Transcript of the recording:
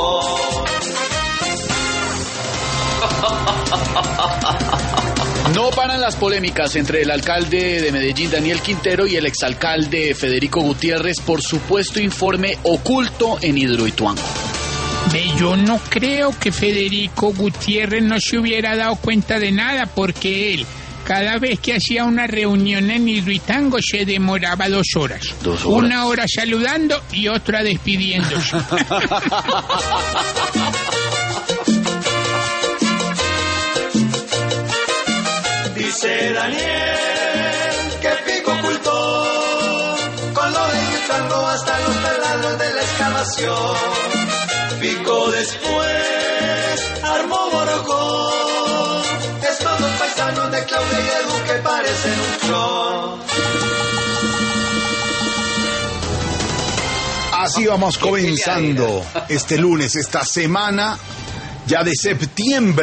No paran las polémicas entre el alcalde de Medellín, Daniel Quintero, y el exalcalde Federico Gutiérrez por supuesto informe oculto en Hidroituango. Yo no creo que Federico Gutiérrez no se hubiera dado cuenta de nada, porque él, cada vez que hacía una reunión en Hidroituango, se demoraba 2 horas. 2 horas. 1 hora saludando y otra despidiéndose. Dice Daniel que Pico ocultó con lo de Hidroituango hasta los pelados de la excavación. Pico después armó borocó. Estos 2 paisanos de Claudia y Edu que parecen un show. Así vamos comenzando este lunes, esta semana ya de septiembre.